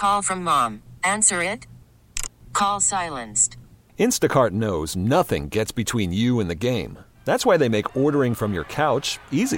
Call from mom. Answer it. Call silenced. Instacart knows nothing gets between you and the game. That's why they make ordering from your couch easy.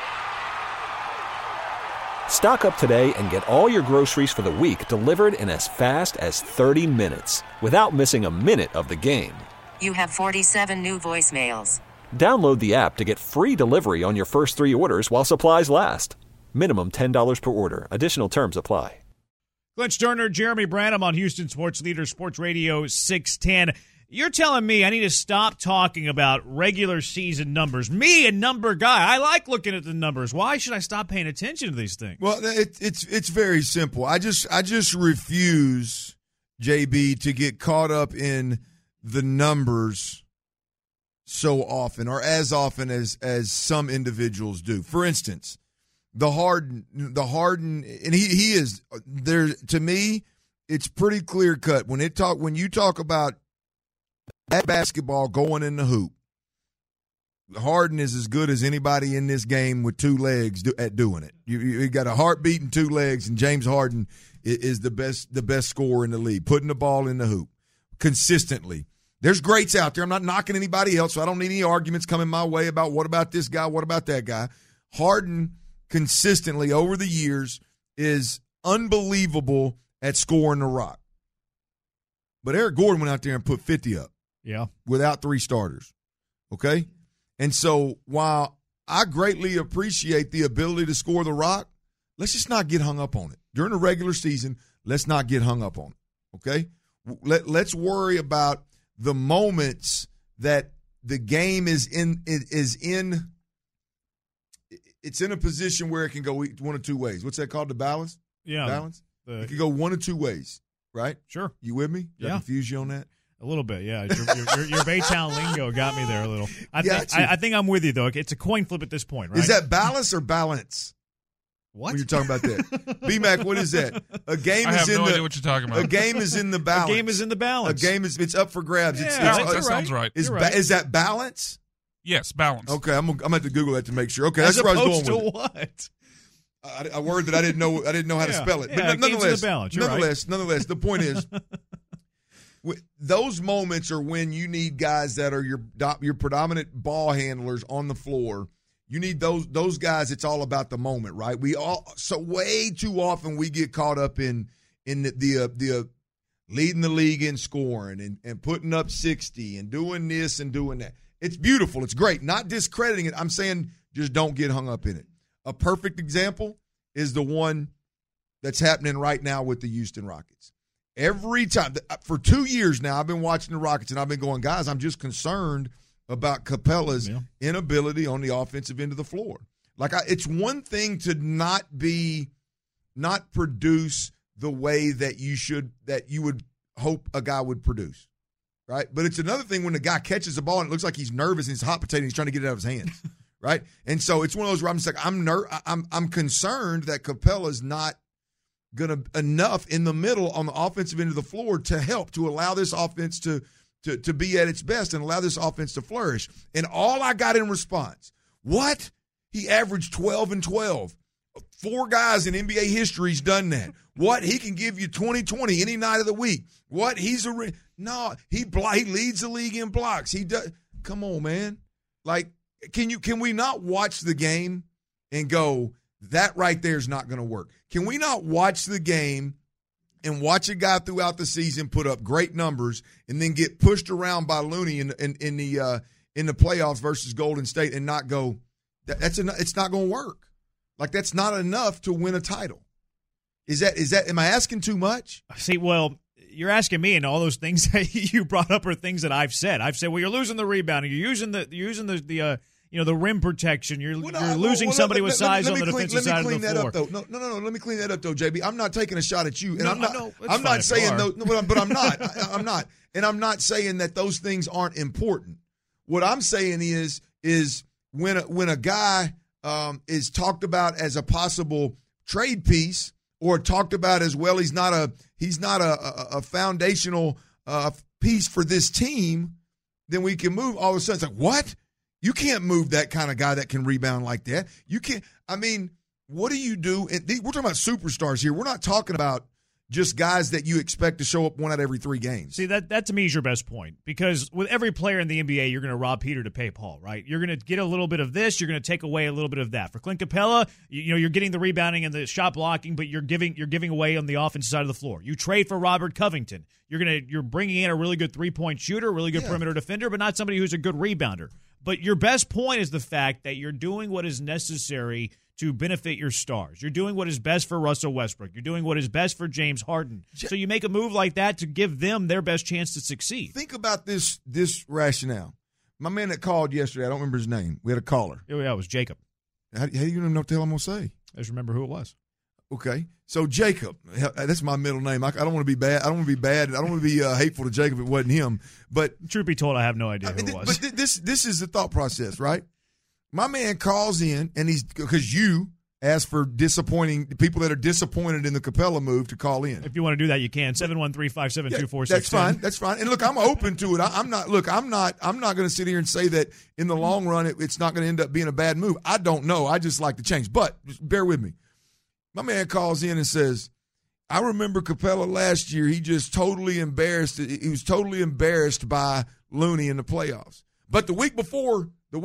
Stock up today and get all your groceries for the week delivered in as fast as 30 minutes without missing a minute of the game. You have 47 new voicemails. Download the app to get free delivery on your first 3 orders while supplies last. Minimum $10 per order. Additional terms apply. Glenn Sterner, Jeremy Branham on Houston Sports Leader, Sports Radio 610. You're telling me I need to stop talking about regular season numbers. Me, a number guy. I like looking at the numbers. Why should I stop paying attention to these things? Well, it's very simple. I just refuse, JB, to get caught up in the numbers so often, or as often as some individuals do. For instance, the Harden, and he is there. To me, it's pretty clear cut when you talk about that basketball going in the hoop. Harden is as good as anybody in this game with 2 legs at doing it. You got a heartbeat and 2 legs, and James Harden is the best scorer in the league, putting the ball in the hoop consistently. There's greats out there. I'm not knocking anybody else, so I don't need any arguments coming my way about what about this guy, what about that guy. Harden consistently over the years is unbelievable at scoring the rock. But Eric Gordon went out there and put 50 up. Yeah. Without 3 starters. Okay? And so while I greatly appreciate the ability to score the rock, let's just not get hung up on it. During the regular season, let's not get hung up on it. Okay? Let's worry about the moments that the game is in a position where it can go one of 2 ways. What's that called? The balance? Yeah. Balance? It can go one of 2 ways, right? Sure. You with me? Did I confuse you on that? A little bit, yeah. Your Baytown lingo got me there a little. I think I'm with you, though. It's a coin flip at this point, right? Is that balance or balance? What? When you're talking about that. B-Mac, what is that? I have no idea what you're talking about. A game is in the balance. A game is in the balance. A game it's up for grabs. That sounds right. Is that balance? Yes, balance. Okay, I'm gonna have to Google that to make sure. Okay, that's where I was going with it. What? A word that I didn't know how to spell it. But nonetheless, the point is, those moments are when you need guys that are your predominant ball handlers on the floor. You need those guys. It's all about the moment, right? So way too often we get caught up in the leading the league in scoring and putting up 60 and doing this and doing that. It's beautiful. It's great. Not discrediting it. I'm saying just don't get hung up in it. A perfect example is the one that's happening right now with the Houston Rockets. Every time, for 2 years now, I've been watching the Rockets, and I've been going, guys, I'm just concerned about Capella's inability on the offensive end of the floor. It's one thing to not produce the way that you would hope a guy would produce, right? But it's another thing when the guy catches the ball and it looks like he's nervous and he's hot potato and he's trying to get it out of his hands, right? And so it's one of those where I'm just like, I'm concerned that Capella's not gonna enough in the middle on the offensive end of the floor to help to allow this offense to be at its best and allow this offense to flourish. And all I got in response, what? He averaged 12 and 12. 4 guys in NBA history's done that. What? He can give you 20-20 any night of the week. What? He leads the league in blocks. He does. Come on, man. Can we not watch the game and go, that right there is not going to work? Can we not watch the game and watch a guy throughout the season put up great numbers and then get pushed around by Looney in the playoffs versus Golden State and not go, it's not going to work? That's not enough to win a title. Is that? Am I asking too much? See, well, you're asking me, and all those things that you brought up are things that I've said. I've said, well, you're losing the rebounding, you're using the rim protection. You're losing somebody with size on the defensive side of the floor. No. Let me clean that up, though, JB. I'm not taking a shot at you, and I'm not not saying but I'm not. I'm not, and I'm not saying that those things aren't important. What I'm saying is when a guy is talked about as a possible trade piece, or talked about as, well, he's not a foundational piece for this team, then we can move. All of a sudden, it's like, what? You can't move that kind of guy that can rebound like that. You can't. I mean, what do you do? We're talking about superstars here. We're not talking about just guys that you expect to show up 1 out of every 3 games. See, that to me is your best point, because with every player in the NBA, you're going to rob Peter to pay Paul, right? You're going to get a little bit of this, you're going to take away a little bit of that. For Clint Capella, you're getting the rebounding and the shot blocking, but you're giving away on the offensive side of the floor. You trade for Robert Covington, you're bringing in a really good 3-point shooter, a really good perimeter defender, but not somebody who's a good rebounder. But your best point is the fact that you're doing what is necessary to benefit your stars. You're doing what is best for Russell Westbrook. You're doing what is best for James Harden. So you make a move like that to give them their best chance to succeed. Think about this rationale. My man that called yesterday, I don't remember his name. We had a caller. Yeah, it was Jacob. How do you know what the hell I'm going to say? I just remember who it was. Okay. So Jacob, that's my middle name. I don't want to be bad. I don't want to be bad. I don't want to be hateful to Jacob if it wasn't him. But truth be told, I have no idea who it was. But this is the thought process, right? My man calls in, and because you asked for people that are disappointed in the Capella move to call in. If you want to do that, you can. 713-572-4610. That's fine. That's fine. And look, I'm open to it. I'm not going to sit here and say that in the long run it's not going to end up being a bad move. I don't know. I just like to change. But just bear with me. My man calls in and says, I remember Capella last year. He just totally embarrassed. He was totally embarrassed by Looney in the playoffs. But the week before,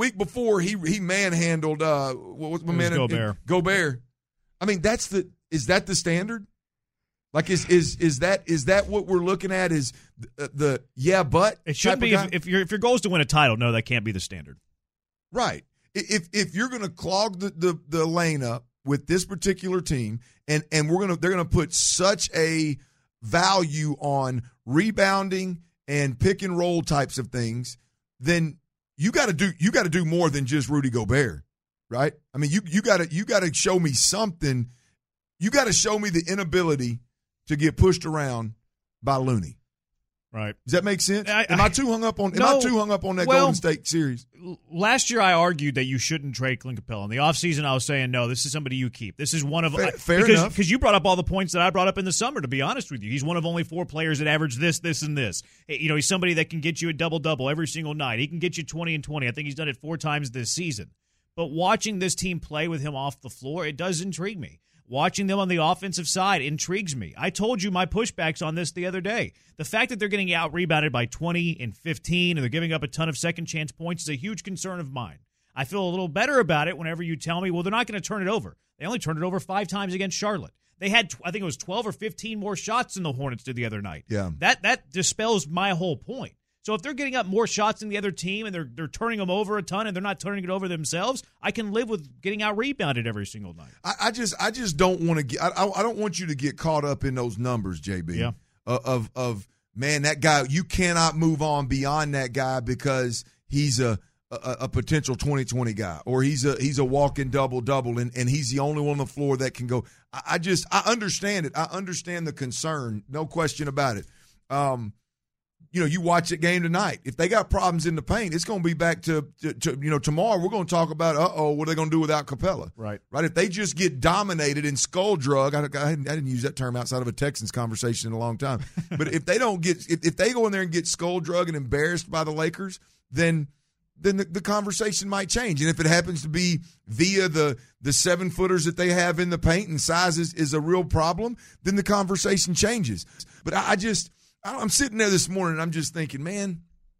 he manhandled what was my man? Gobert. I mean, is that the standard? Like is that what we're looking at? Is the but it shouldn't be if your goal is to win a title. No, that can't be the standard. Right. If you're going to clog the lane up with this particular team, and they're gonna put such a value on rebounding and pick and roll types of things, then you got to do more than just Rudy Gobert, right? I mean, you got to show me something. You got to show me the inability to get pushed around by Looney. Right. Does that make sense? Am I too hung up on that Golden State series? Last year I argued that you shouldn't trade Clint Capella. In the offseason I was saying, no, this is somebody you keep. This is one of fair enough. Because you brought up all the points that I brought up in the summer, to be honest with you. He's one of only 4 players that average this, and this. He's somebody that can get you a double-double every single night. He can get you 20 and 20. I think he's done it 4 times this season. But watching this team play with him off the floor, it does intrigue me. Watching them on the offensive side intrigues me. I told you my pushbacks on this the other day. The fact that they're getting out-rebounded by 20 and 15 and they're giving up a ton of second-chance points is a huge concern of mine. I feel a little better about it whenever you tell me, well, they're not going to turn it over. They only turned it over 5 times against Charlotte. They had, I think it was 12 or 15 more shots than the Hornets did the other night. Yeah. That dispels my whole point. So if they're getting up more shots than the other team and they're turning them over a ton and they're not turning it over themselves, I can live with getting out rebounded every single night. I just don't want to get. I don't want you to get caught up in those numbers, JB. Yeah. Of man, that guy, you cannot move on beyond that guy because he's a potential 2020 guy, or he's a walking double and he's the only one on the floor that can go. I understand it. I understand the concern, no question about it. You watch that game tonight. If they got problems in the paint, it's going to be back to tomorrow. We're going to talk about, what are they going to do without Capella? Right. If they just get dominated and skull drug, I didn't use that term outside of a Texans conversation in a long time. But if they don't get, if they go in there and get skull drug and embarrassed by the Lakers, then the conversation might change. And if it happens to be via the 7-footers that they have in the paint and size is a real problem, then the conversation changes. But I'm sitting there this morning and I'm just thinking, man,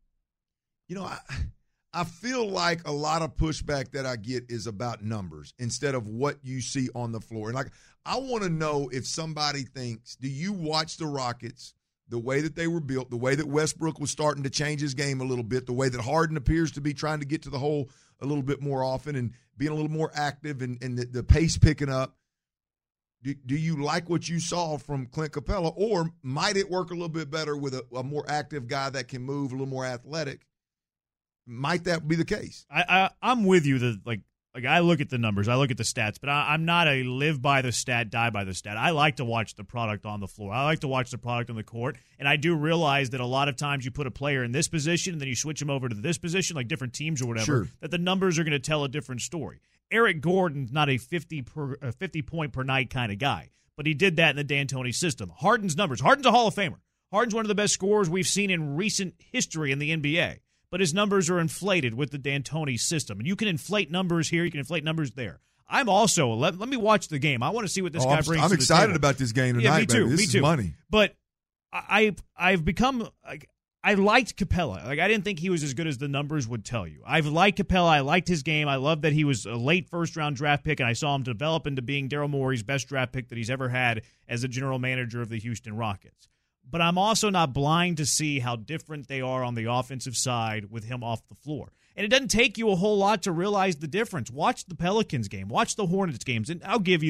I feel like a lot of pushback that I get is about numbers instead of what you see on the floor. And I want to know if somebody thinks, do you watch the Rockets, the way that they were built, the way that Westbrook was starting to change his game a little bit, the way that Harden appears to be trying to get to the hole a little bit more often and being a little more active and the pace picking up? Do you like what you saw from Clint Capella, or might it work a little bit better with a more active guy that can move, a little more athletic? Might that be the case? I'm with you. That I look at the numbers, I look at the stats, but I'm not a live by the stat, die by the stat. I like to watch the product on the floor. I like to watch the product on the court, and I do realize that a lot of times you put a player in this position and then you switch them over to this position, like different teams or whatever, sure, that the numbers are going to tell a different story. Eric Gordon's not a 50-point per night kind of guy, but he did that in the D'Antoni system. Harden's numbers. Harden's a Hall of Famer. Harden's one of the best scorers we've seen in recent history in the NBA, but his numbers are inflated with the D'Antoni system. And you can inflate numbers here, you can inflate numbers there. I'm also let me watch the game. I want to see what this guy brings. I'm to the excited table. about this game tonight. Yeah, me too. Baby. This me is too. money. But I've become like, I liked Capella. Like, I didn't think he was as good as the numbers would tell you. I've liked Capella. I liked his game. I love that he was a late first-round draft pick, and I saw him develop into being Daryl Morey's best draft pick that he's ever had as a general manager of the Houston Rockets. But I'm also not blind to see how different they are on the offensive side with him off the floor. And it doesn't take you a whole lot to realize the difference. Watch the Pelicans game. Watch the Hornets games. And I'll give you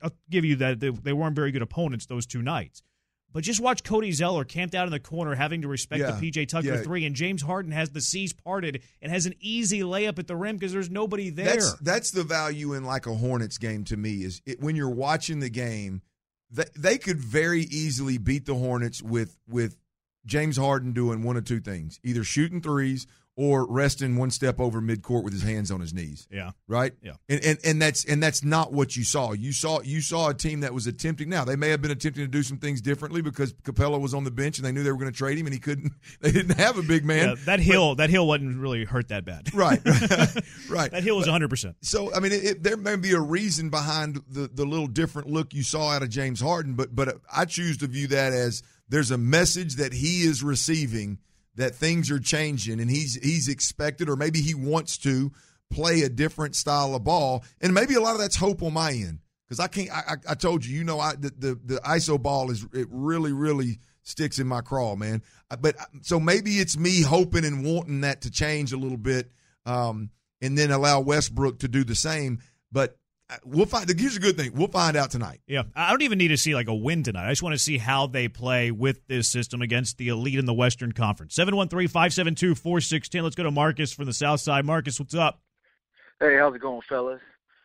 that they weren't very good opponents those two nights. But just watch Cody Zeller camped out in the corner having to respect the P.J. Tucker three, and James Harden has the seas parted and has an easy layup at the rim because there's nobody there. That's the value in like a Hornets game to me is when you're watching the game, they could very easily beat the Hornets with James Harden doing one of two things, either shooting threes or resting one step over midcourt with his hands on his knees. Yeah. Right? Yeah. And that's not what you saw. You saw a team that was attempting. Now, they may have been attempting to do some things differently because Capella was on the bench and they knew they were going to trade him and they didn't have a big man. Yeah, that hill wasn't really hurt that bad. Right. Right. That hill was 100%. So, I mean, there may be a reason behind the little different look you saw out of James Harden, but I choose to view that as there's a message that he is receiving that things are changing, and he's expected, or maybe he wants to play a different style of ball, and maybe a lot of that's hope on my end because I can't. I told you, the ISO ball it really really sticks in my craw, man. But so maybe it's me hoping and wanting that to change a little bit, and then allow Westbrook to do the same. But we'll find. Here's a good thing. We'll find out tonight. Yeah, I don't even need to see like a win tonight. I just want to see how they play with this system against the elite in the Western Conference. 713-572-4610. Let's go to Marcus from the South Side. Marcus, what's up? Hey, how's it going, fellas?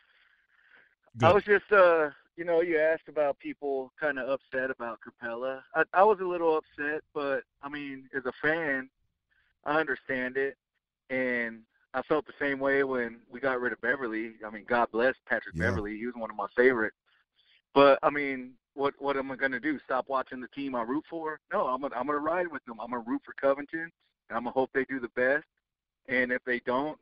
Good. I was just, you asked about people kind of upset about Capella. I was a little upset, but, I mean, as a fan, I understand it, and I felt the same way when we got rid of Beverly. I mean, God bless Patrick Beverly. He was one of my favorites. But, I mean, what am I going to do, stop watching the team I root for? No, I'm gonna ride with them. I'm going to root for Covington, and I'm going to hope they do the best. And if they don't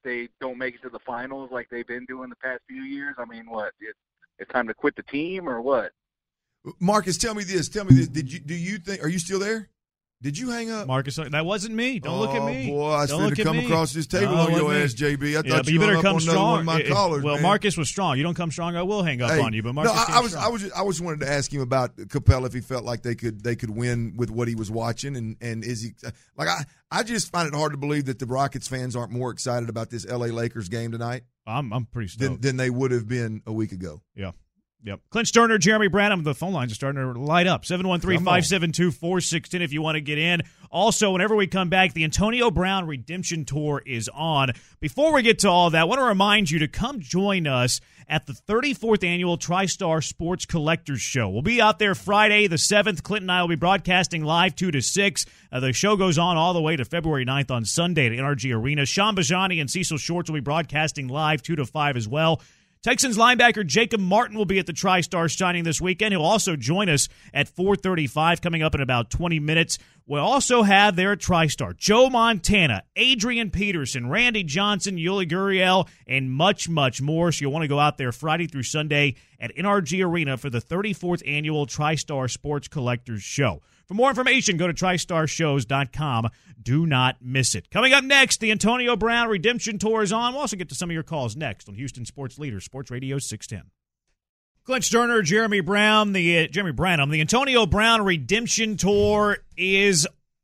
make it to the finals like they've been doing the past few years, I mean, what? It's time to quit the team or what? Marcus, tell me this. Do you think? Are you still there? Did you hang up? Marcus, that wasn't me. Don't look at me. Oh, boy, I was going to come across this table on your ass, JB. I thought you better come on strong. One of my callers, well, man. Marcus was strong. You don't come strong, I will hang up on you. But Marcus I was wanted to ask him about Capella if he felt like they could win with what he was watching, and is he like I just find it hard to believe that the Rockets fans aren't more excited about this LA Lakers game tonight. I'm pretty stoked than they would have been a week ago. Yeah. Yep. Clint Sterner, Jeremy Branham, the phone lines are starting to light up. 713-572-4610 if you want to get in. Also, whenever we come back, the Antonio Brown Redemption Tour is on. Before we get to all that, I want to remind you to come join us at the 34th Annual TriStar Sports Collectors Show. We'll be out there Friday the 7th. Clint and I will be broadcasting live 2 to 6. The show goes on all the way to February 9th on Sunday at NRG Arena. Sean Bajani and Cecil Shorts will be broadcasting live 2 to 5 as well. Texans linebacker Jacob Martin will be at the TriStar signing this weekend. He'll also join us at 4:35 coming up in about 20 minutes. We'll also have there at TriStar Joe Montana, Adrian Peterson, Randy Johnson, Yuli Gurriel, and much, much more. So you'll want to go out there Friday through Sunday at NRG Arena for the 34th Annual TriStar Sports Collectors Show. For more information, go to TriStarShows.com. Do not miss it. Coming up next, the Antonio Brown Redemption Tour is on. We'll also get to some of your calls next on Houston Sports Leader, Sports Radio 610. Clint Sterner, Jeremy Branham, the Antonio Brown Redemption Tour is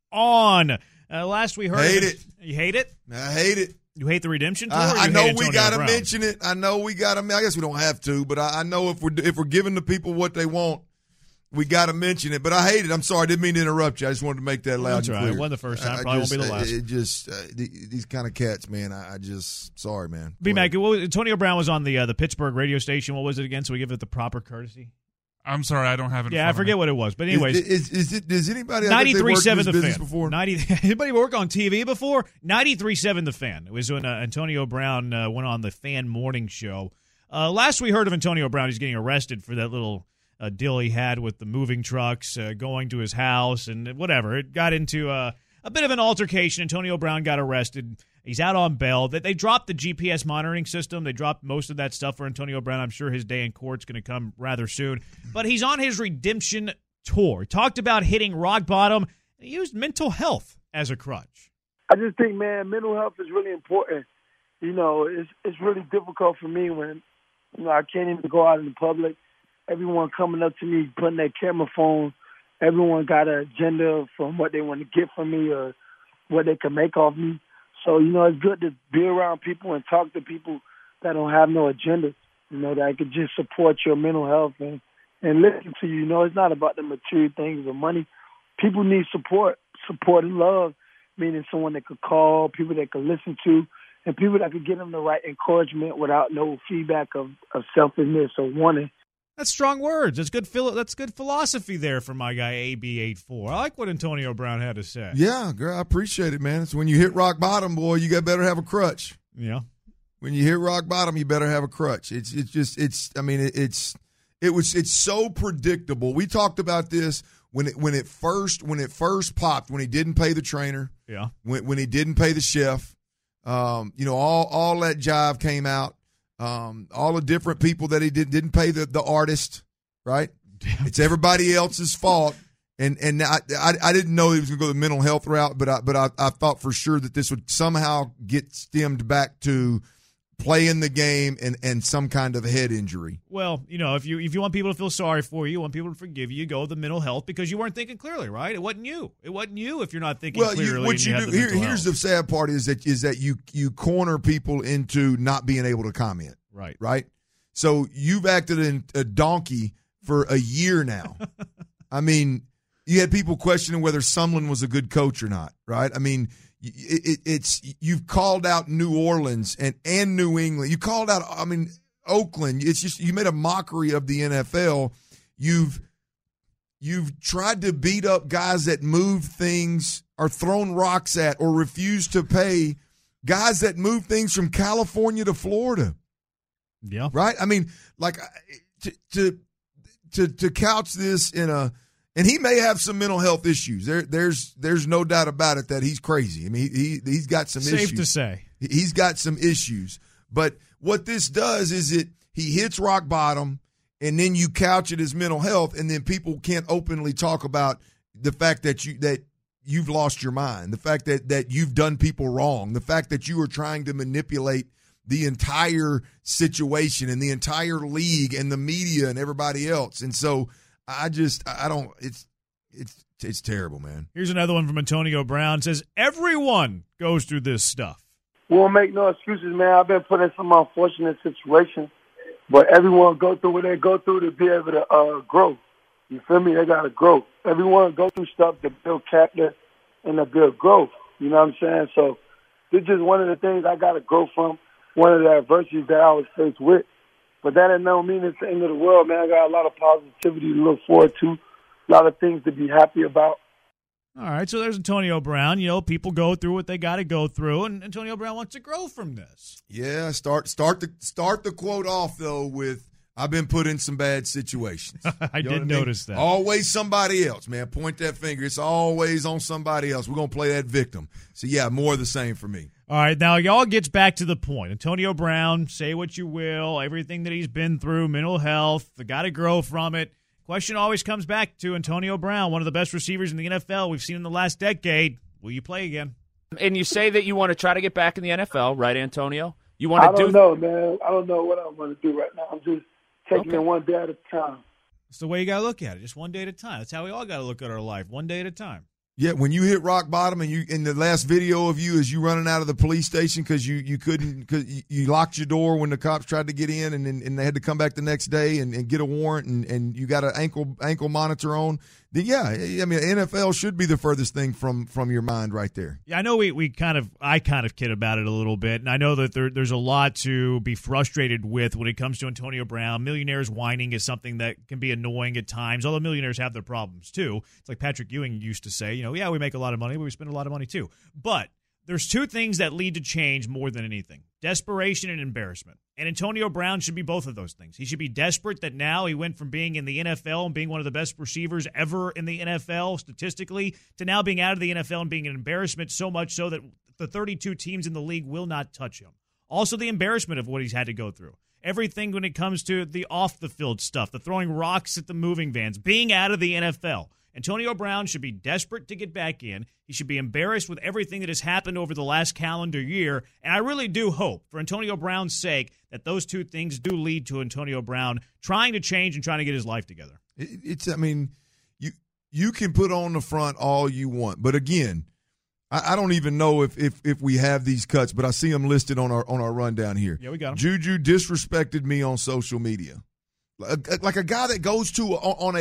on. Last we heard, You hate it? I hate it. You hate the Redemption Tour? I know we got to mention it. I guess we don't have to, but I know if we're giving the people what they want, we got to mention it. But I hate it. I'm sorry. I didn't mean to interrupt you. I just wanted to make that loud and clear. It wasn't the first time. Probably won't be the last. These kind of cats, man. Sorry, man. B-Mac, Antonio Brown was on the Pittsburgh radio station. What was it again? So we give it the proper courtesy. I'm sorry, I don't have it. Yeah, I forget what it was. But anyways, does anybody 93.7 The Fan before? Anybody work on TV before? 93.7 The Fan. It was when Antonio Brown went on the Fan Morning Show. Last we heard of Antonio Brown, he's getting arrested for that little deal he had with the moving trucks, going to his house and whatever. It got into a bit of an altercation. Antonio Brown got arrested. He's out on bail. They dropped the GPS monitoring system. They dropped most of that stuff for Antonio Brown. I'm sure his day in court's going to come rather soon. But he's on his redemption tour. He talked about hitting rock bottom. He used mental health as a crutch. I just think, man, mental health is really important. You know, it's really difficult for me when, you know, I can't even go out in the public. Everyone coming up to me, putting their camera phone. Everyone got an agenda from what they want to get from me or what they can make off me. So, you know, it's good to be around people and talk to people that don't have no agenda, you know, that can just support your mental health and listen to you. You know, it's not about the material things or money. People need support and love, meaning someone that could call, people that could listen to, and people that could give them the right encouragement without no feedback of selfishness or wanting. That's strong words. That's good philosophy there from my guy AB84. I like what Antonio Brown had to say. Yeah, girl, I appreciate it, man. It's when you hit rock bottom, boy, you better have a crutch. Yeah. When you hit rock bottom, you better have a crutch. It's so predictable. We talked about this when it first popped, when he didn't pay the trainer. Yeah. When he didn't pay the chef. You know, all that jive came out. All the different people that he didn't pay the artist, right? It's everybody else's fault. And I didn't know he was going to go the mental health route, but I thought for sure that this would somehow get stemmed back to playing the game and some kind of head injury. Well, you know, if you want people to feel sorry for you, want people to forgive you, go with the mental health because you weren't thinking clearly, right? It wasn't you. It wasn't you if you're not thinking clearly. Here's the sad part is that you corner people into not being able to comment. Right. So you've acted in a donkey for a year now. I mean, you had people questioning whether Sumlin was a good coach or not, right? I mean, you've called out New Orleans and New England. You called out, Oakland. It's just you made a mockery of the NFL. You've tried to beat up guys that move things or thrown rocks at or refuse to pay guys that move things from California to Florida. Yeah. Right? I mean, like to couch this in and he may have some mental health issues. There's no doubt about it that he's crazy. I mean, he's got some issues. Safe to say. He's got some issues. But what this does is he hits rock bottom, and then you couch it as mental health, and then people can't openly talk about the fact that you've lost your mind, the fact that you've done people wrong, the fact that you are trying to manipulate the entire situation and the entire league and the media and everybody else. And so it's terrible, man. Here's another one from Antonio Brown. Says, everyone goes through this stuff. Won't make no excuses, man. I've been put in some unfortunate situations, but everyone go through what they go through to be able to grow. You feel me? They got to grow. Everyone go through stuff to build character and to build growth. You know what I'm saying? So this is one of the things I got to grow from, one of the adversities that I was faced with. But that don't mean it's the end of the world, man. I got a lot of positivity to look forward to, a lot of things to be happy about. All right, so there's Antonio Brown. You know, people go through what they got to go through, and Antonio Brown wants to grow from this. Yeah, start the quote off, though, with, I've been put in some bad situations. I did notice that. Always somebody else, man. Point that finger. It's always on somebody else. We're going to play that victim. So, yeah, more of the same for me. All right, now y'all gets back to the point. Antonio Brown, say what you will, everything that he's been through, mental health, the got to grow from it. Question always comes back to Antonio Brown, one of the best receivers in the NFL we've seen in the last decade. Will you play again? And you say that you want to try to get back in the NFL, right, Antonio? You want to I don't know, man. I don't know what I want to do right now. I'm just taking it one day at a time. That's the way you got to look at it, just one day at a time. That's how we all got to look at our life, one day at a time. Yeah, when you hit rock bottom and you in the last video of you is you running out of the police station because you couldn't, because you locked your door when the cops tried to get in and they had to come back the next day and get a warrant and you got an ankle monitor on. Then yeah, I mean NFL should be the furthest thing from your mind right there. Yeah, I know I kind of kid about it a little bit, and I know that there's a lot to be frustrated with when it comes to Antonio Brown. Millionaires whining is something that can be annoying at times, although millionaires have their problems too. It's like Patrick Ewing used to say, yeah, we make a lot of money, but we spend a lot of money too. But there's two things that lead to change more than anything: desperation and embarrassment. And Antonio Brown should be both of those things. He should be desperate that now he went from being in the NFL and being one of the best receivers ever in the NFL statistically to now being out of the NFL and being an embarrassment, so much so that the 32 teams in the league will not touch him. Also, the embarrassment of what he's had to go through. Everything when it comes to the off-the-field stuff, the throwing rocks at the moving vans, being out of the NFL. Antonio Brown should be desperate to get back in. He should be embarrassed with everything that has happened over the last calendar year. And I really do hope, for Antonio Brown's sake, that those two things do lead to Antonio Brown trying to change and trying to get his life together. You can put on the front all you want. But again, I don't even know if we have these cuts, but I see them listed on our rundown here. Yeah, we got them. Juju disrespected me on social media. Like a guy that goes to on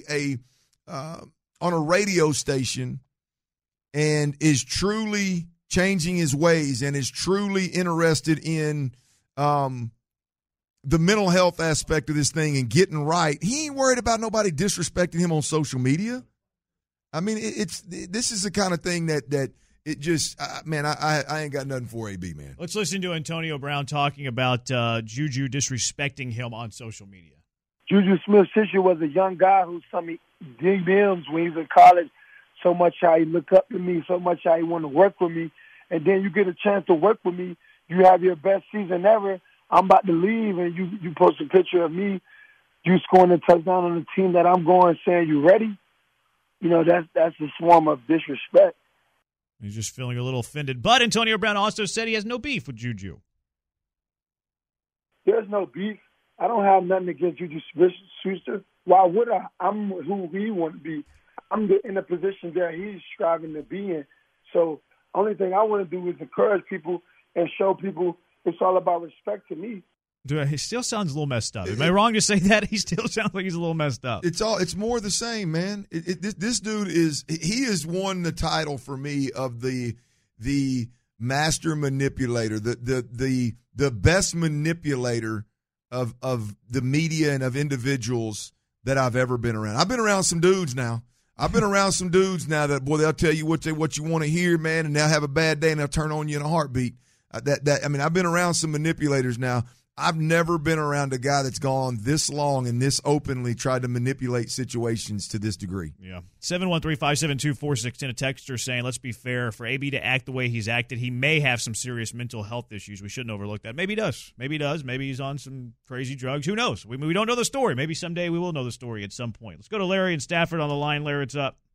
a radio station and is truly changing his ways and is truly interested in the mental health aspect of this thing and getting right. He ain't worried about nobody disrespecting him on social media. I mean, this is the kind of thing that it just, man, I ain't got nothing for AB, man. Let's listen to Antonio Brown talking about Juju disrespecting him on social media. Juju Smith-Schuster was a young guy who sent me DMs when he was in college, so much how he looked up to me, so much how he wanted to work with me. And then you get a chance to work with me. You have your best season ever. I'm about to leave, and you post a picture of me, you scoring a touchdown on the team that I'm going, saying, you ready? You know, that's a form of disrespect. He's just feeling a little offended. But Antonio Brown also said he has no beef with Juju. There's no beef. I don't have nothing against Juju Smith-Schuster. Why would I? I'm who he want to be. I'm in the position that he's striving to be in. So only thing I want to do is encourage people and show people it's all about respect to me. Dude, he still sounds a little messed up. Am I wrong to say that? He still sounds like he's a little messed up. It's more the same, man. This dude has won the title for me of the master manipulator, the best manipulator of the media and of individuals that I've ever been around. I've been around some dudes now. That, boy, they'll tell you what you want to hear, man, and they'll have a bad day and they'll turn on you in a heartbeat. I've been around some manipulators now. I've never been around a guy that's gone this long and this openly tried to manipulate situations to this degree. Yeah. 713-572-4610, a texter saying, let's be fair, for AB to act the way he's acted, he may have some serious mental health issues. We shouldn't overlook that. Maybe he does. Maybe he's on some crazy drugs. Who knows? We don't know the story. Maybe someday we will know the story at some point. Let's go to Larry in Stafford on the line. Larry, it's up.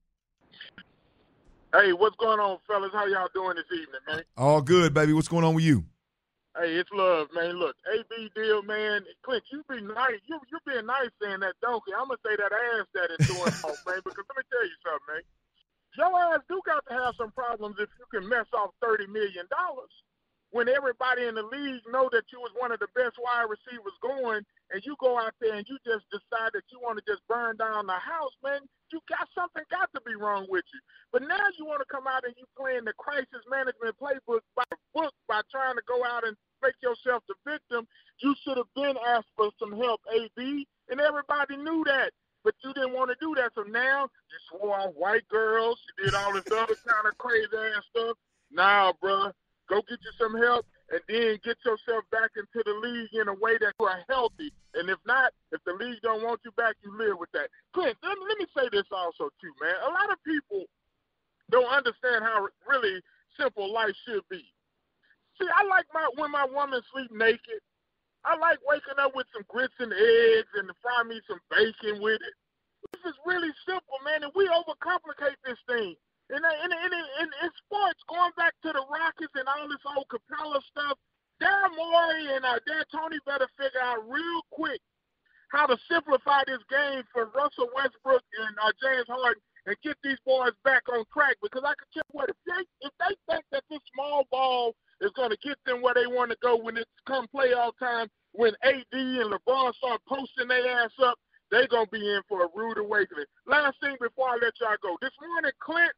Hey, what's going on, fellas? How y'all doing this evening, man? All good, baby. What's going on with you? Hey, it's love, man. Look, AB deal, man. Clint, you be nice. You being nice saying that donkey. I'm going to say that ass that is doing off, man, because let me tell you something, man. Your ass do got to have some problems if you can mess off $30 million when everybody in the league know that you was one of the best wide receivers going, and you go out there and you just decide that you want to just burn down the house, man. Something got to be wrong with you. But now you want to come out and you playing the crisis management playbook by trying to go out and make yourself the victim. You should have been asked for some help, AB, and everybody knew that. But you didn't want to do that. So now you swore off white girls. You did all this other kind of crazy-ass stuff. Nah, bro, go get you some help and then get yourself back into the league in a way that you are healthy. And if not, if the league don't want you back, you live with that. Clint, let me say this also, too, man. A lot of people don't understand how really simple life should be. See, I like when my woman sleep naked. I like waking up with some grits and eggs and to fry me some bacon with it. This is really simple, man, and we overcomplicate this thing. And in sports, going back to the Rockets and all this old Capella stuff, Daryl Morey and D'Antoni better figure out real quick how to simplify this game for Russell Westbrook and James Harden and get these boys back on track. Because I can tell you what, if they think that this small ball is going to get them where they want to go when it's come playoff time, when AD and LeBron start posting their ass up, they're going to be in for a rude awakening. Last thing before I let y'all go. This morning, Clint,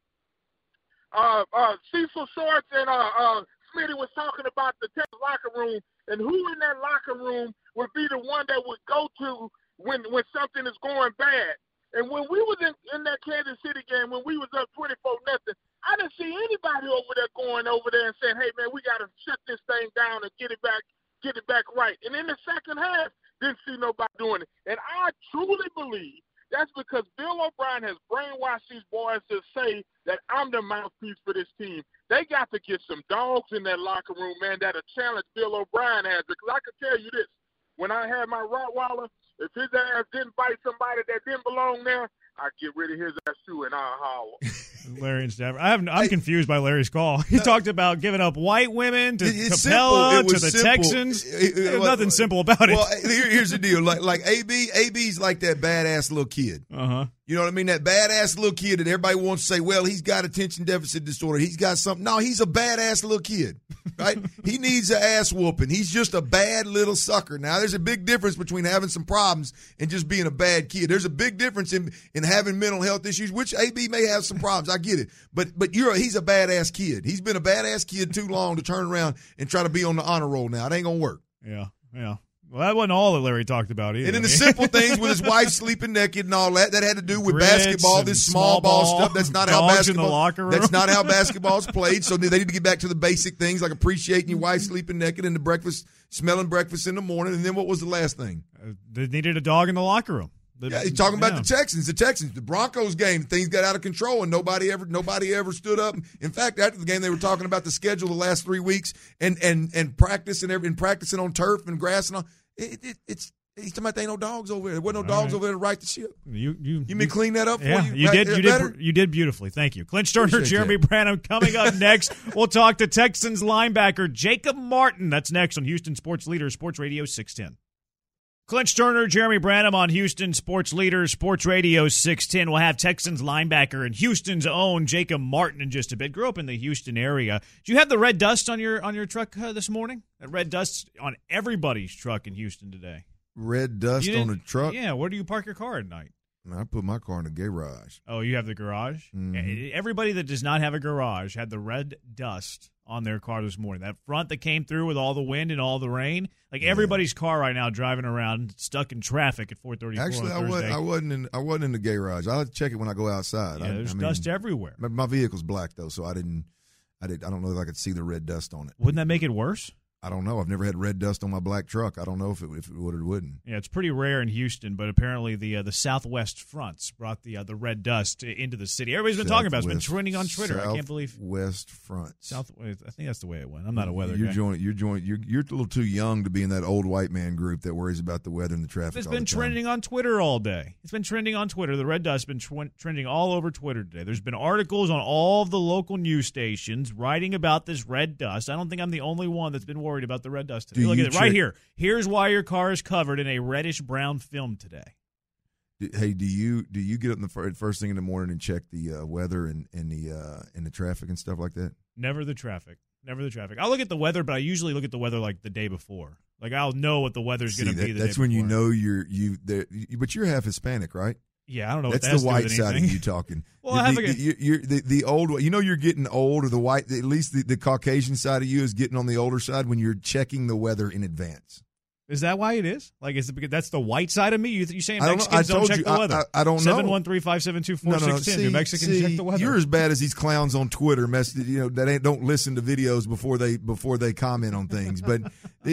Cecil Shorts and Smitty was talking about the Texas locker room and who in that locker room would be the one that would go to when something is going bad. And when we was in that Kansas City game, when we was up 24-0, I didn't see anybody over there going over there and saying, hey, man, we got to shut this thing down and get it back right. And in the second half, didn't see nobody doing it. And I truly believe that's because Bill O'Brien has brainwashed these boys to say that I'm the mouthpiece for this team. They got to get some dogs in that locker room, man, that'll challenge Bill O'Brien has. Because I can tell you this, when I had my Rottweiler, if his ass didn't bite somebody that didn't belong there, I'd get rid of his ass too and I'll holler. Larry and Stafford. I'm confused by Larry's call. He talked about giving up white women to Capella to the Texans. There's nothing simple about it. Well, here's the deal. Like AB's like that badass little kid. Uh-huh. You know what I mean? That badass little kid that everybody wants to say, well, he's got attention deficit disorder. He's got something. No, he's a badass little kid, right? He needs an ass whooping. He's just a bad little sucker. Now, there's a big difference between having some problems and just being a bad kid. There's a big difference in having mental health issues, which AB may have some problems. I get it. But he's a badass kid. He's been a badass kid too long to turn around and try to be on the honor roll now. It ain't going to work. Yeah. Well, that wasn't all that Larry talked about either. And then the simple things with his wife sleeping naked and all that had to do with basketball, this small ball stuff. That's not how basketball. In the locker room. That's not how basketball's played. So they need to get back to the basic things like appreciating your wife sleeping naked and smelling breakfast in the morning. And then what was the last thing? They needed a dog in the locker room. He's talking about the Texans. The Broncos game, things got out of control, and nobody ever stood up. In fact, after the game, they were talking about the schedule the last 3 weeks and practice and practicing on turf and grass and all. He's talking about there ain't no dogs over there. There wasn't no dogs over there to right the ship. You mean clean that up for you? You did beautifully. Thank you. Clint Sterner, Jeremy Branham. Coming up next, we'll talk to Texans linebacker Jacob Martin. That's next on Houston Sports Leader, Sports Radio 610. Clint Sterner, Jeremy Branham on Houston Sports Leader, Sports Radio 610. We'll have Texans linebacker and Houston's own Jacob Martin in just a bit. Grew up in the Houston area. Do you have the red dust on your truck this morning? That red dust on everybody's truck in Houston today. Red dust on the truck? Yeah. Where do you park your car at night? I put my car in the garage. Oh, you have the garage? Mm-hmm. Everybody that does not have a garage had the red dust on their car this morning. That front that came through with all the wind and all the rain. Like everybody's car right now driving around stuck in traffic at 4:34 Actually, on Thursday. I wasn't in the garage. I like to check it when I go outside. Yeah, there's dust everywhere. My vehicle's black though, so I don't know if I could see the red dust on it. Wouldn't that make it worse? I don't know. I've never had red dust on my black truck. I don't know if it would or wouldn't. Yeah, it's pretty rare in Houston, but apparently the southwest fronts brought the red dust into the city. Everybody's been talking about it. It's been trending on Twitter. I can't believe West fronts. Southwest. I think that's the way it went. I'm not a weather guy. You're a little too young to be in that old white man group that worries about the weather and the traffic. It's been trending on Twitter all day. It's been trending on Twitter. The red dust has been trending all over Twitter today. There's been articles on all of the local news stations writing about this red dust. I don't think I'm the only one that's been worried about the red dust. Look at it right here. Here's why your car is covered in a reddish-brown film today. Hey, do you get up in the first thing in the morning and check the weather and the traffic and stuff like that? Never the traffic. I'll look at the weather, but I usually look at the weather like the day before. Like I'll know what the weather's going to be. That's when you know but you're half Hispanic, right? Yeah, I don't know. That's what the white side of you talking. Well, the old. You're getting old, or the white. At least the Caucasian side of you is getting on the older side when you're checking the weather in advance. Is that why it is? Like, is it because that's the white side of me? You saying Mexicans don't check the weather? I don't know. 713-572-4610. Do Mexicans check the weather? You're as bad as these clowns on Twitter. That don't listen to videos before they comment on things. But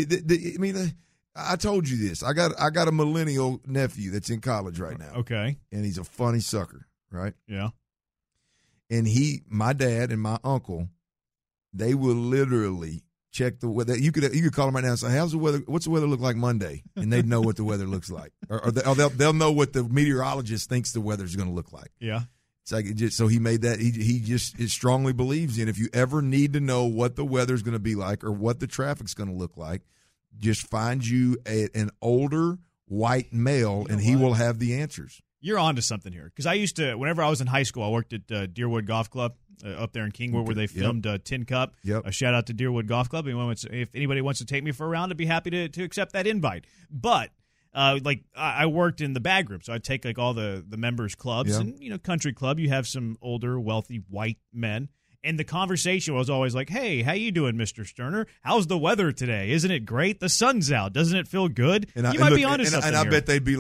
I told you this. I got a millennial nephew that's in college right now. Okay. And he's a funny sucker, right? Yeah. And my dad and my uncle, they will literally check the weather. You could call them right now and say, "How's the weather? What's the weather look like Monday?" And they'd know what the weather looks like, or they'll know what the meteorologist thinks the weather's going to look like. Yeah. It's like so he made that. He just strongly believes in if you ever need to know what the weather's going to be like or what the traffic's going to look like, just find you an older white male, and he will have the answers. You're on to something here. Because I used to, whenever I was in high school, I worked at Deerwood Golf Club up there in Kingwood where they filmed Tin Cup. Yep. A shout out to Deerwood Golf Club. If anybody wants to take me for a round, I'd be happy to accept that invite. But I worked in the bag group, so I'd take like all the members' clubs. Yeah. And, country club, you have some older, wealthy white men. And the conversation was always like, "Hey, how you doing, Mr. Sterner? How's the weather today? Isn't it great? The sun's out. Doesn't it feel good?" You might be onto something And I bet they'd be like,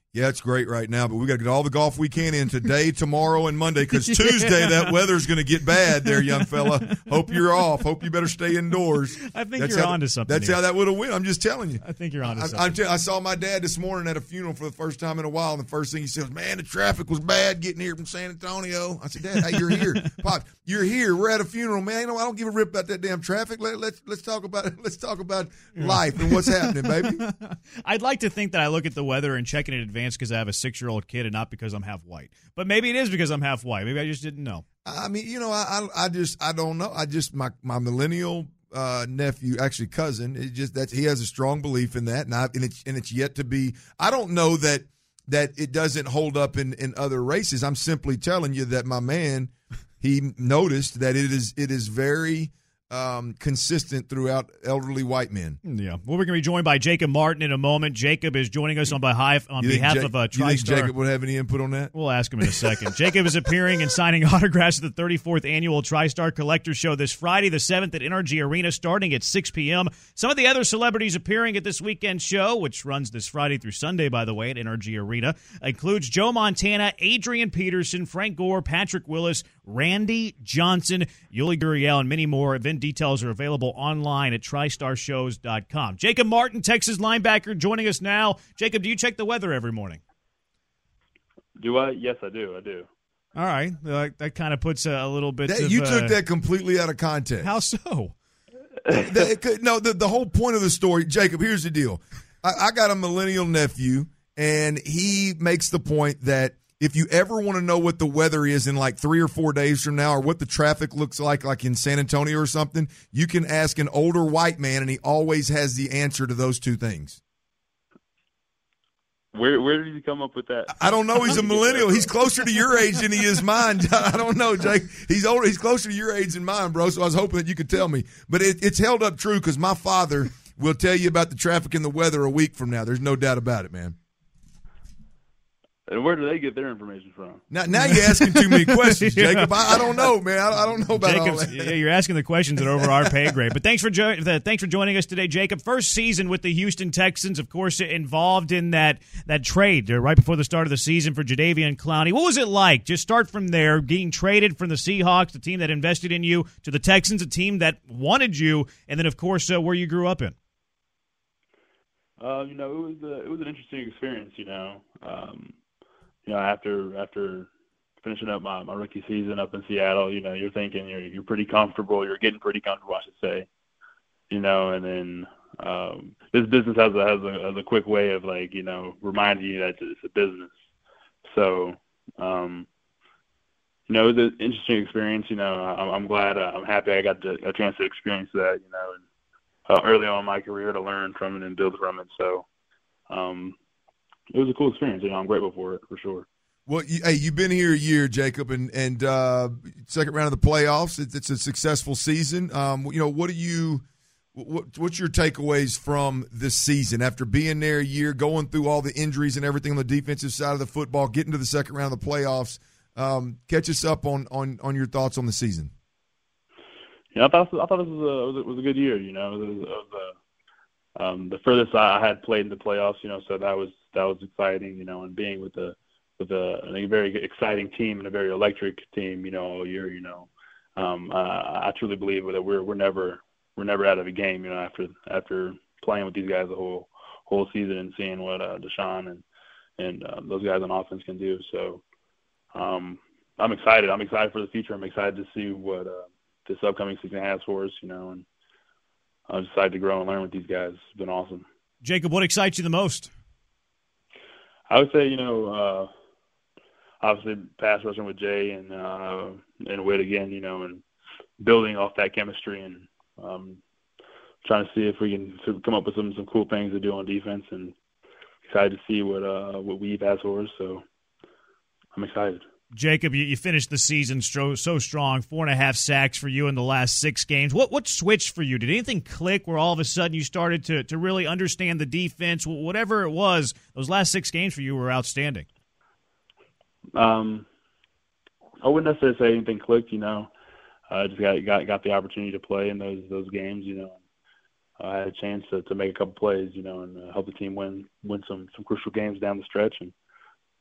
Yeah, it's great right now, but we got to get all the golf we can in today, tomorrow, and Monday because Tuesday that weather's going to get bad there, young fella. Hope you're off. Hope you better stay indoors. I think you're onto something. That's how that would have went. I'm just telling you. I think you're onto something. I saw my dad this morning at a funeral for the first time in a while, and the first thing he said was, "Man, the traffic was bad getting here from San Antonio." I said, "Dad, hey, you're here. Pop, you're here. We're at a funeral, man. You know, I don't give a rip about that damn traffic. Let's talk about it. Let's talk about life and what's happening, baby." I'd like to think that I look at the weather and check it in advance because I have a 6-year-old kid and not because I'm half white. But maybe it is because I'm half white. Maybe I just didn't know. I mean, you know, I don't know. My millennial nephew, actually cousin, he has a strong belief in that, and it's yet to be. I don't know that it doesn't hold up in other races. I'm simply telling you that my man, he noticed that it is very consistent throughout elderly white men. Yeah. Well, we're going to be joined by Jacob Martin in a moment. Jacob is joining us on behalf of TriStar. You think Jacob would have any input on that? We'll ask him in a second. Jacob is appearing and signing autographs at the 34th Annual TriStar Collector Show this Friday, the 7th at NRG Arena, starting at 6 p.m. Some of the other celebrities appearing at this weekend show, which runs this Friday through Sunday, by the way, at NRG Arena, includes Joe Montana, Adrian Peterson, Frank Gore, Patrick Willis, Randy Johnson, Yuli Gurriel, and many more. Event details are available online at tristarshows.com. Jacob Martin, Texas linebacker, joining us now. Jacob, do you check the weather every morning? Do I? Yes, I do. All right. That kind of puts a little bit of... You took that completely out of context. How so? The whole point of the story, Jacob, here's the deal. I got a millennial nephew, and he makes the point that if you ever want to know what the weather is in like 3 or 4 days from now or what the traffic looks like in San Antonio or something, you can ask an older white man, and he always has the answer to those two things. Where did you come up with that? I don't know. He's a millennial. He's closer to your age than he is mine. I don't know, Jake. He's older. He's closer to your age than mine, bro, so I was hoping that you could tell me. But it's held up true because my father will tell you about the traffic and the weather a week from now. There's no doubt about it, man. And where do they get their information from? Now you're asking too many questions, Jacob. I don't know, man. I don't know about all that. Yeah, you're asking the questions that are over our pay grade. But thanks for joining us today, Jacob. First season with the Houston Texans, of course, involved in that trade right before the start of the season for Jadeveon Clowney. What was it like? Just start from there, getting traded from the Seahawks, the team that invested in you, to the Texans, a team that wanted you, and then, of course, where you grew up in. It was an interesting experience. After finishing up my rookie season up in Seattle, you're thinking you're pretty comfortable. You're getting pretty comfortable, I should say. And then this business has a quick way of reminding you that it's a business. So, it was an interesting experience. I'm glad. I'm happy I got a chance to experience that. Early on in my career to learn from it and build from it. So, it was a cool experience. I'm grateful for it, for sure. Well, you've been here a year, Jacob, and second round of the playoffs. It's a successful season. What's your takeaways from this season after being there a year, going through all the injuries and everything on the defensive side of the football, getting to the second round of the playoffs? Catch us up on your thoughts on the season. Yeah, I thought this was a good year. It was the furthest I had played in the playoffs, so that was exciting, and being with a very exciting team and a very electric team, all year, I truly believe that we're never out of a game, after playing with these guys the whole season and seeing what Deshaun and those guys on offense can do. So I'm excited. I'm excited for the future. I'm excited to see what this upcoming season has for us, and I'm excited to grow and learn with these guys. It's been awesome. Jacob, what excites you the most? I would say, obviously pass rushing with Jay and Witt again, and building off that chemistry and trying to see if we can come up with some cool things to do on defense, and excited to see what Weave has for us. So I'm excited. Jacob, you finished the season so strong, 4.5 sacks for you in the last 6 games. What switched for you? Did anything click where all of a sudden you started to really understand the defense? Whatever it was, those last 6 games for you were outstanding. I wouldn't necessarily say anything clicked, I just got the opportunity to play in those games, I had a chance to make a couple plays, and help the team win some crucial games down the stretch, and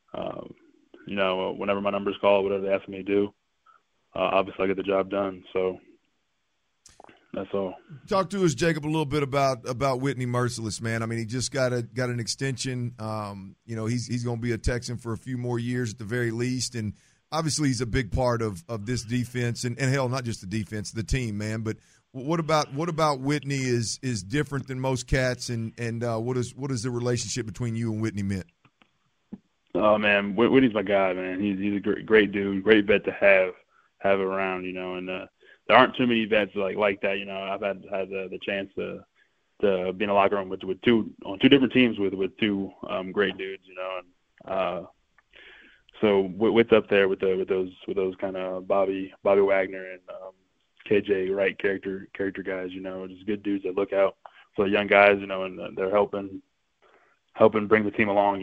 whenever my number's called, whatever they ask me to do, obviously I get the job done. So that's all. Talk to us, Jacob, a little bit about Whitney Mercilus, man. I mean, he just got an extension. He's going to be a Texan for a few more years at the very least, and obviously he's a big part of this defense, and hell, not just the defense, the team, man. But what about Whitney is different than most cats, and what is the relationship between you and Whitney meant? Oh man, Whitney's my guy, man. He's a great dude, great vet to have around, and there aren't too many vets like that. I've had the chance to be in a locker room with two different teams with two great dudes, and so Whit's up there with those kind of Bobby Wagner and KJ Wright character guys, just good dudes that look out for the young guys, and they're helping bring the team along,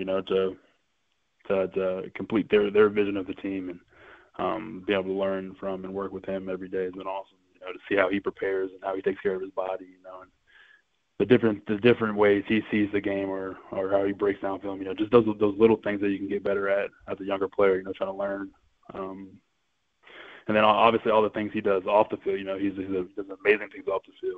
to complete their vision of the team, and be able to learn from and work with him every day has been awesome. To see how he prepares and how he takes care of his body, and the different ways he sees the game or how he breaks down film. Just those little things that you can get better at as a younger player. Trying to learn. And then obviously all the things he does off the field. He does amazing things off the field.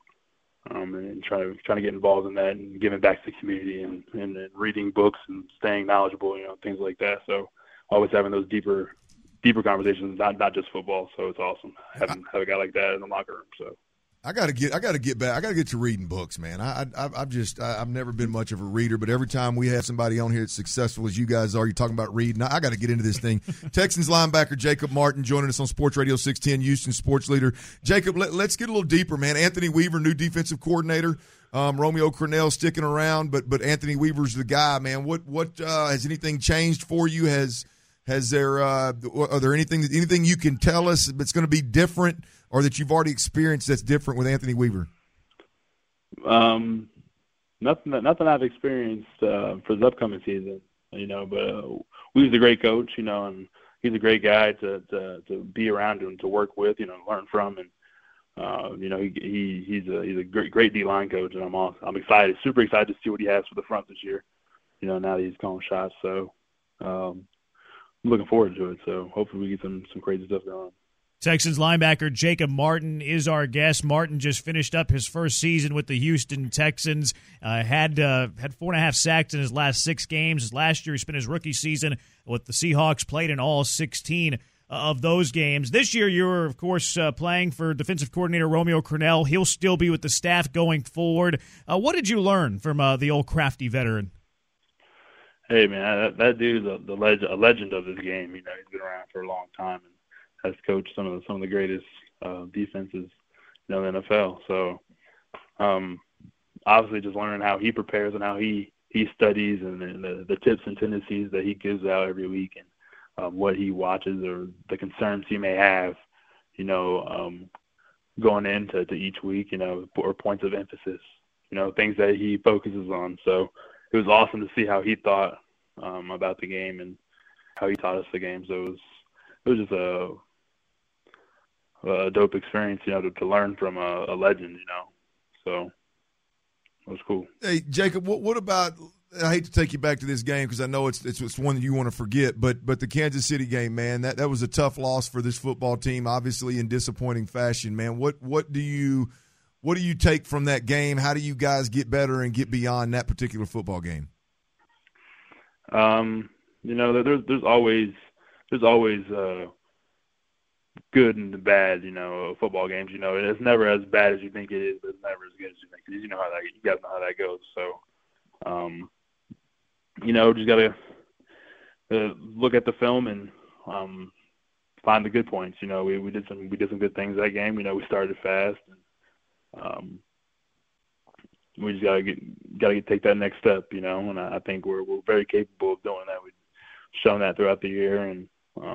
And trying to get involved in that and giving back to the community and reading books and staying knowledgeable. Things like that. So always having those deeper conversations, not just football. So it's awesome having a guy like that in the locker room. So I got to get back. I got to get to reading books, man. I've never been much of a reader, but every time we have somebody on here that's successful as you guys are, you're talking about reading. I got to get into this thing. Texans linebacker Jacob Martin joining us on Sports Radio 610, Houston Sports Leader. Jacob, let's get a little deeper, man. Anthony Weaver, new defensive coordinator. Romeo Crennel sticking around, but Anthony Weaver's the guy, man. What has anything changed for you? Has there are there anything you can tell us that's going to be different, or that you've already experienced that's different with Anthony Weaver? Nothing I've experienced for the upcoming season, but Weaver's a great coach, and he's a great guy to be around and to work with, learn from, and he's a great D-line coach, and I'm excited, super excited to see what he has for the front this year. Now that he's calling shots, so I'm looking forward to it. So hopefully we get some crazy stuff going on. Texans linebacker Jacob Martin is our guest. Martin just finished up his first season with the Houston Texans. Had 4.5 sacks in his last 6 games. Last year he spent his rookie season with the Seahawks, played in all 16 of those games. This year you're, of course, playing for defensive coordinator Romeo Crennel. He'll still be with the staff going forward. What did you learn from the old crafty veteran? Hey, man, that dude's a legend of this game. He's been around for a long time and has coached some of the greatest defenses in the NFL. So obviously just learning how he prepares and how he studies and the tips and tendencies that he gives out every week and what he watches or the concerns he may have, going into each week, or points of emphasis, things that he focuses on. So it was awesome to see how he thought about the game and how he taught us the game. So it was just a dope experience, to learn from a legend, So it was cool. Hey, Jacob, what about? I hate to take you back to this game because I know it's one that you want to forget, but the Kansas City game, man, that was a tough loss for this football team, obviously in disappointing fashion, man. What do you take from that game? How do you guys get better and get beyond that particular football game? There's always good and bad, football games. It's never as bad as you think it is, but it's never as good as you think it is. You guys know how that goes. So, just gotta look at the film and find the good points. We did some good things that game. We started fast. And, we just gotta take that next step, and I think we're very capable of doing that. We've shown that throughout the year, and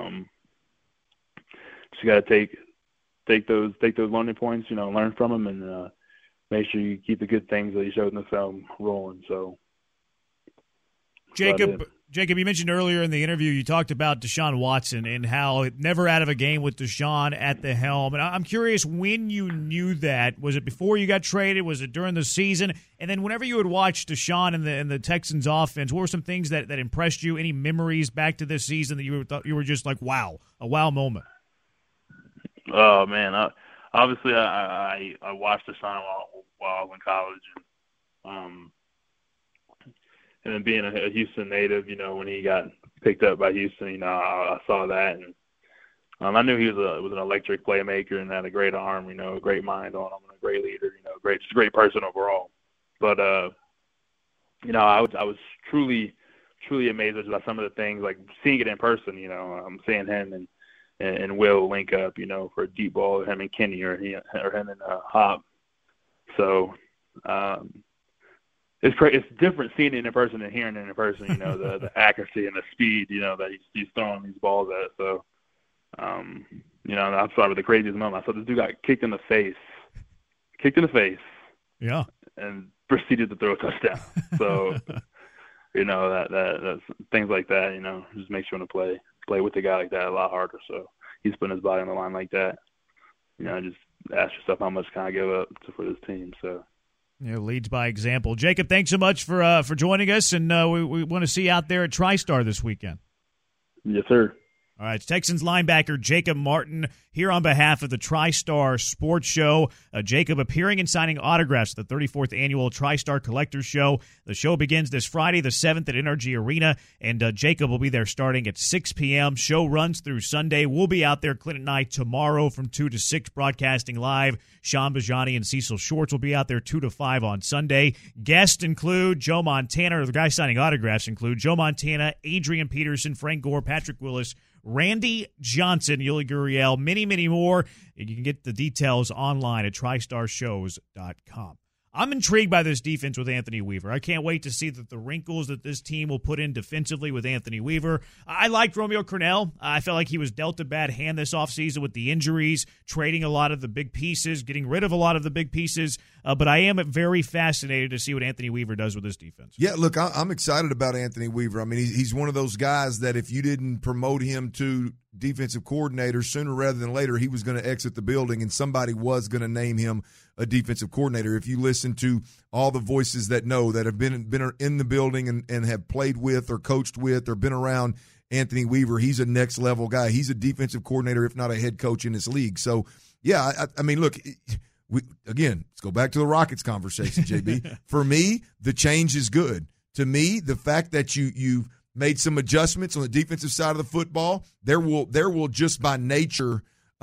just gotta take those learning points, learn from them, and make sure you keep the good things that you showed in the film rolling. So, Jacob, Jacob, you mentioned earlier in the interview, you talked about Deshaun Watson and how never out of a game with Deshaun at the helm. And I'm curious when you knew that. Was it before you got traded? Was it during the season? And then whenever you would watch Deshaun and the Texans offense, what were some things that impressed you? Any memories back to this season that you were just like, wow, a wow moment? Oh, man. Obviously, I watched Deshaun while I was in college. And then being a Houston native, when he got picked up by Houston, I saw that, and I knew he was an electric playmaker and had a great arm, a great mind on him, and a great leader, just a great person overall. But I was truly amazed by some of the things, like seeing it in person. I'm seeing him and Will link up, for a deep ball, him and Kenny or him and Hop. So. It's different seeing it in person than hearing it in person, the accuracy and the speed, that he's throwing these balls at. So, I thought the craziest moment. I saw this dude got kicked in the face. Yeah. And proceeded to throw a touchdown. So, that's things like that, just makes you want to play with a guy like that a lot harder. So he's putting his body on the line like that. Just ask yourself how much can I give up for this team. So. Leads by example. Jacob, thanks so much for joining us, and we want to see you out there at TriStar this weekend. Yes, sir. All right, Texans linebacker Jacob Martin here on behalf of the TriStar Sports Show. Jacob appearing and signing autographs at the 34th Annual TriStar Collectors Show. The show begins this Friday the 7th at NRG Arena, and Jacob will be there starting at 6 p.m. Show runs through Sunday. We'll be out there, Clint and I, tomorrow from 2 to 6, broadcasting live. Sean Bajani and Cecil Shorts will be out there 2 to 5 on Sunday. Guests include Joe Montana, or the guys signing autographs include Joe Montana, Adrian Peterson, Frank Gore, Patrick Willis, Randy Johnson, Yuli Gurriel, many more. You can get the details online at tristarshows.com. I'm intrigued by this defense with Anthony Weaver. I can't wait to see the wrinkles that this team will put in defensively with Anthony Weaver. I liked Romeo Crennel. I felt like he was dealt a bad hand this offseason with the injuries, trading a lot of the big pieces, getting rid of a lot of the big pieces. But I am very fascinated to see what Anthony Weaver does with this defense. Yeah, look, I'm excited about Anthony Weaver. I mean, he's one of those guys that if you didn't promote him to defensive coordinator, sooner rather than later, he was going to exit the building and somebody was going to name him a defensive coordinator. If you listen to all the voices that have been in the building and have played with or coached with or been around Anthony Weaver, he's a next level guy. He's a defensive coordinator, if not a head coach in this league. So, yeah, I mean, look, let's go back to the Rockets conversation, JB. For me, the change is good. To me, the fact that you've made some adjustments on the defensive side of the football, there will just by nature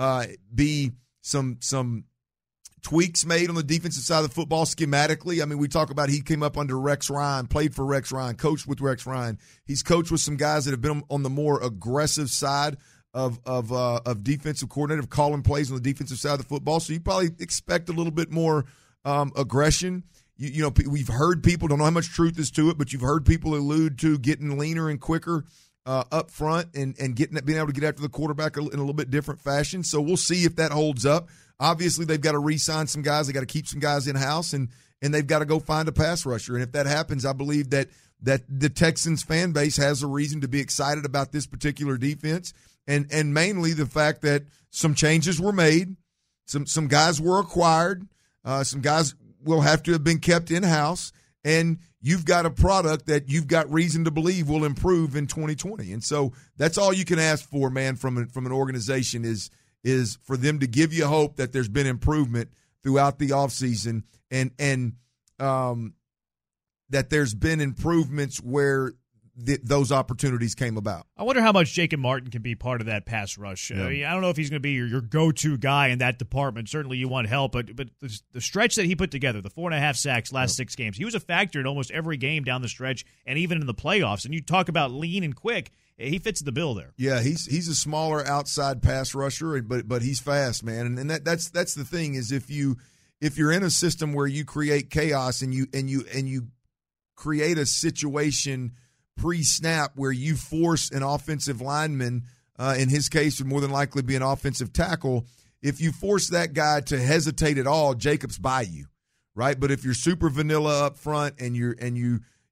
be some tweaks made on the defensive side of the football schematically. I mean, we talk about he came up under Rex Ryan, played for Rex Ryan, coached with Rex Ryan. He's coached with some guys that have been on the more aggressive side of defensive coordinator, calling plays on the defensive side of the football. So you probably expect a little bit more aggression. You know, we've heard people, don't know how much truth is to it, but you've heard people allude to getting leaner and quicker up front and being able to get after the quarterback in a little bit different fashion. So we'll see if that holds up. Obviously, they've got to re-sign some guys. They got to keep some guys in-house, and they've got to go find a pass rusher. And if that happens, I believe that the Texans fan base has a reason to be excited about this particular defense, and mainly the fact that some changes were made, some guys were acquired, some guys will have to have been kept in-house, and you've got a product that you've got reason to believe will improve in 2020. And so that's all you can ask for, man, from an organization is for them to give you hope that there's been improvement throughout the offseason and that there's been improvements where those opportunities came about. I wonder how much Jacob Martin can be part of that pass rush. Yeah. I mean, I don't know if he's going to be your go-to guy in that department. Certainly you want help, but the stretch that he put together, the 4.5 sacks last 6 games, he was a factor in almost every game down the stretch and even in the playoffs. And you talk about lean and quick. He fits the bill there. Yeah, he's a smaller outside pass rusher, but he's fast, man. And that's the thing is if you're in a system where you create chaos and you create a situation pre-snap where you force an offensive lineman, in his case would more than likely be an offensive tackle. If you force that guy to hesitate at all, Jacob's by you, right? But if you're super vanilla up front and you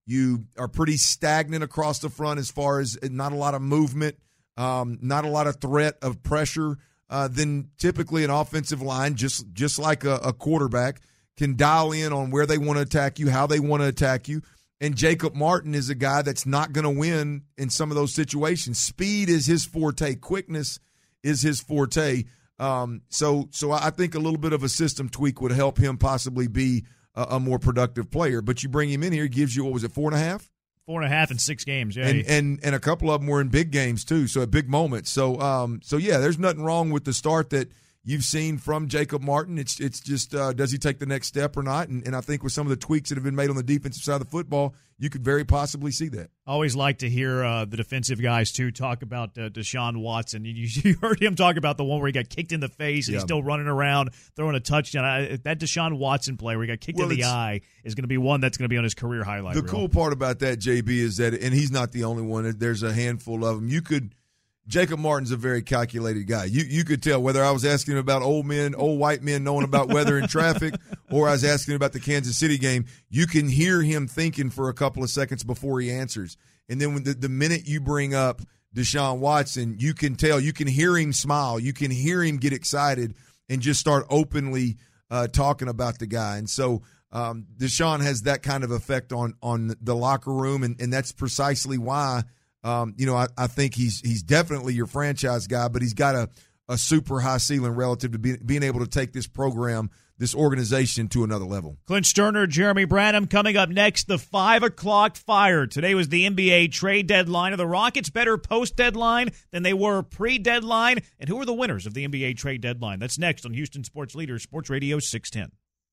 you are pretty stagnant across the front as far as not a lot of movement, not a lot of threat of pressure, then typically an offensive line, just like a quarterback, can dial in on where they want to attack you, how they want to attack you. And Jacob Martin is a guy that's not going to win in some of those situations. Speed is his forte. Quickness is his forte. So I think a little bit of a system tweak would help him possibly be a more productive player. But you bring him in here, he gives you, 4.5? 4.5 in 6 games, yeah. And a couple of them were in big games too, so at big moments. So yeah, there's nothing wrong with the start that you've seen from Jacob Martin. It's just does he take the next step or not? And I think with some of the tweaks that have been made on the defensive side of the football, you could very possibly see that. Always like to hear the defensive guys, too, talk about Deshaun Watson. You heard him talk about the one where he got kicked in the face and he's still running around, throwing a touchdown. That Deshaun Watson play where he got kicked in the eye is going to be one that's going to be on his career highlight reel. Cool part about that, JB, is that, and he's not the only one, there's a handful of them. Jacob Martin's a very calculated guy. You could tell whether I was asking him about old white men knowing about weather and traffic, or I was asking him about the Kansas City game. You can hear him thinking for a couple of seconds before he answers. And then when the minute you bring up Deshaun Watson, you can tell, you can hear him smile, you can hear him get excited and just start openly talking about the guy. And so Deshaun has that kind of effect on the locker room, and that's precisely why I think he's definitely your franchise guy, but he's got a super high ceiling relative to being able to take this program, this organization to another level. Clint Sterner, Jeremy Branham coming up next, the 5 o'clock fire. Today was the NBA trade deadline. Are the Rockets better post-deadline than they were pre-deadline? And who are the winners of the NBA trade deadline? That's next on Houston Sports Leader, Sports Radio 610.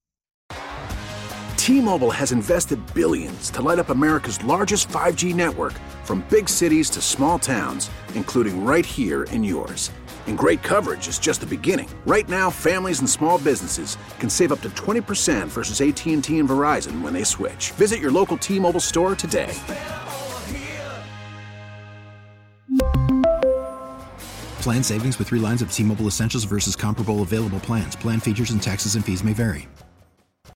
T-Mobile has invested billions to light up America's largest 5G network, from big cities to small towns, including right here in yours. And great coverage is just the beginning. Right now, families and small businesses can save up to 20% versus AT&T and Verizon when they switch. Visit your local T-Mobile store today. Plan savings with 3 lines of T-Mobile Essentials versus comparable available plans. Plan features and taxes and fees may vary.